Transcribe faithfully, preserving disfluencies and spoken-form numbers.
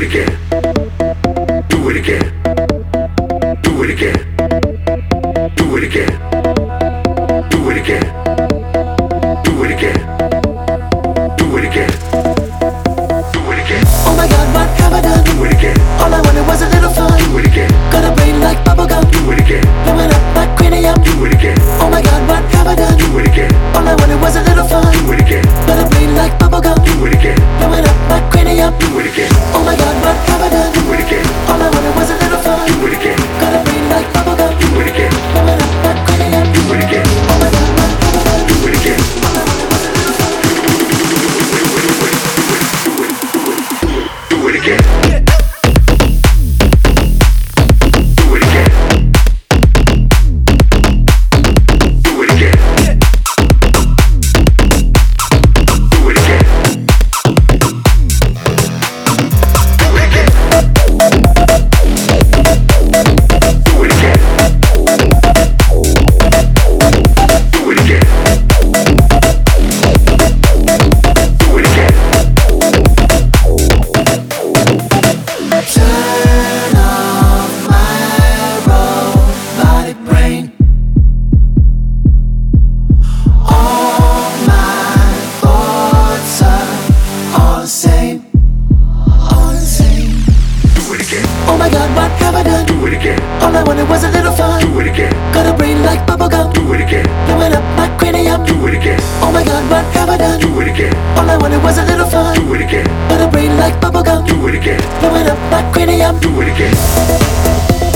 it again. Do it again. Do it again. Do it again. Do it again. Do it again. Do it again. Do it again. Oh my God, what have I done? Do it again. All I wanted was a little fun. Do it again. Got a brain like bubblegum. Do it again. Blowing up like cranium. Do it again. Oh my God, what have I done? Do it again. All I wanted was a little fun. Do it again. Got a brain like bubblegum. Do it again. Blowing up like cranium. Do it again. Oh my God, what have I done? Do it again. All I wanted was a little fun. Do it again. Got a brain like bubblegum. Do it again. Blowing up like cranium. Do it again. Oh my God, what have I done? Do it again. All I wanted was a little fun. Do it again. Do it again. Do it again. Do it again. Do it again. Do it again. Do it again. Do it again. Turn off my robotic brain. All my thoughts are all the same. All the same. Do it again. Oh my God, what have I done? Do it again. All I wanted was a little fun. Do it again. Got a brain like bubblegum. Do it again. Blowing up like cranium. Do it again. Oh my God, what have I done? Do it again. All I wanted was a little fun. Do it again. Got a brain like bubblegum. Do it again. Blowing up like cranium. Do it again.